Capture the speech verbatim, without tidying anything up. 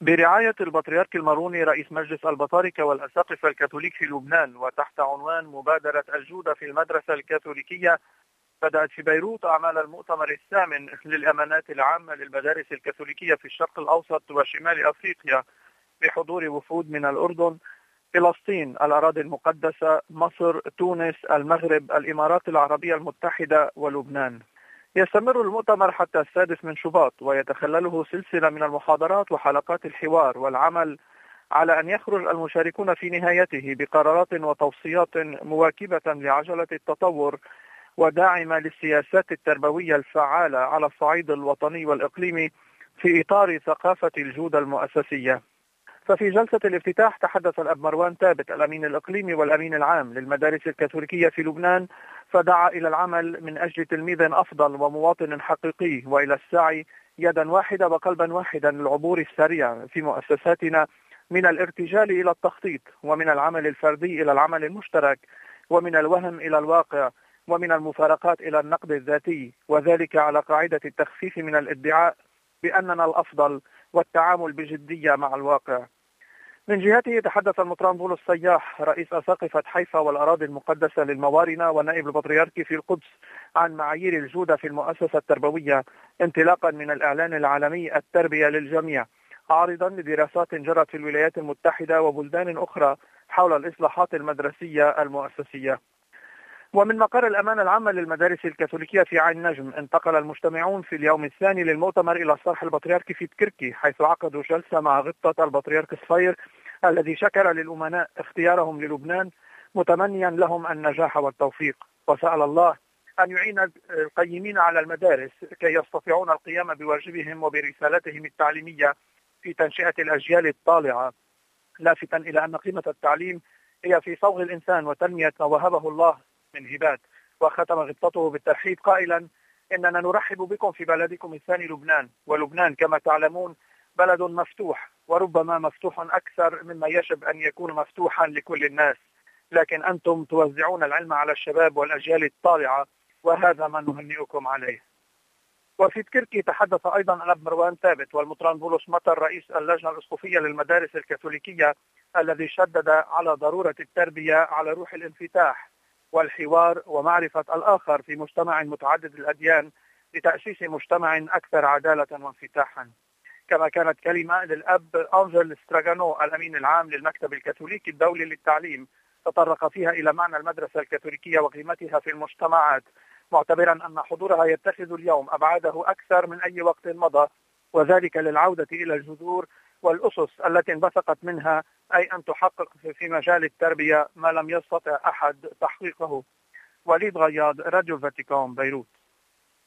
برعاية البطريرك الماروني رئيس مجلس البطاركة والأساقفة الكاثوليك في لبنان، وتحت عنوان مبادرة الجودة في المدرسة الكاثوليكية، بدأت في بيروت أعمال المؤتمر الثامن للأمانات العامة للمدارس الكاثوليكية في الشرق الأوسط وشمال أفريقيا، بحضور وفود من الأردن، فلسطين، الأراضي المقدسة، مصر، تونس، المغرب، الإمارات العربية المتحدة ولبنان. يستمر المؤتمر حتى السادس من شباط، ويتخلله سلسلة من المحاضرات وحلقات الحوار والعمل على أن يخرج المشاركون في نهايته بقرارات وتوصيات مواكبة لعجلة التطور وداعمة للسياسات التربوية الفعالة على الصعيد الوطني والإقليمي في إطار ثقافة الجودة المؤسسية. ففي جلسة الافتتاح تحدث الأب مروان ثابت الأمين الإقليمي والأمين العام للمدارس الكاثوليكية في لبنان، فدعا إلى العمل من أجل تلميذ أفضل ومواطن حقيقي، وإلى السعي يدا واحدة وقلبا واحدا للعبور السريع في مؤسساتنا من الارتجال إلى التخطيط، ومن العمل الفردي إلى العمل المشترك، ومن الوهم إلى الواقع، ومن المفارقات إلى النقد الذاتي، وذلك على قاعدة التخفيف من الادعاء بأننا الأفضل والتعامل بجدية مع الواقع. من جهته تحدث المطران بولس صياح رئيس أساقفة حيفا والأراضي المقدسة للموارنة ونائب البطريركي في القدس عن معايير الجودة في المؤسسة التربوية، انطلاقا من الإعلان العالمي التربية للجميع، عارضا لدراسات جرت في الولايات المتحدة وبلدان أخرى حول الإصلاحات المدرسية المؤسسية. ومن مقر الأمانة العامة للمدارس الكاثوليكية في عين نجم، انتقل المجتمعون في اليوم الثاني للمؤتمر إلى الصرح البطريركي في تكركي، حيث عقدوا جلسة مع غبطة البطريرك صفير الذي شكر للأمناء اختيارهم للبنان، متمنيا لهم النجاح والتوفيق، وسأل الله أن يعين القيمين على المدارس كي يستطيعون القيام بواجبهم وبرسالتهم التعليمية في تنشئة الأجيال الطالعة، لافتا إلى أن قيمة التعليم هي في صوغ الإنسان وتنمية ما وهبه الله من هبات. وختم غبطته بالترحيب قائلا: إننا نرحب بكم في بلدكم الثاني لبنان، ولبنان كما تعلمون بلد مفتوح، وربما مفتوح أكثر مما يجب أن يكون مفتوحا لكل الناس، لكن أنتم توزعون العلم على الشباب والأجيال الطالعة، وهذا ما نهنئكم عليه. وفي تكركي تحدث أيضا الأب مروان ثابت والمطران بولس مطر رئيس اللجنة الأسقفية للمدارس الكاثوليكية، الذي شدد على ضرورة التربية على روح الانفتاح والحوار ومعرفة الآخر في مجتمع متعدد الأديان لتأسيس مجتمع أكثر عدالة وانفتاحا. كما كانت كلمة للأب أنجل ستراغانو الأمين العام للمكتب الكاثوليكي الدولي للتعليم، تطرق فيها إلى معنى المدرسة الكاثوليكية وقيمتها في المجتمعات، معتبرا أن حضورها يتخذ اليوم أبعاده أكثر من أي وقت مضى، وذلك للعودة إلى الجذور والأسس التي انبثقت منها، أي أن تحقق في مجال التربية ما لم يستطع أحد تحقيقه. وليد غياض، راديو فاتيكان، بيروت.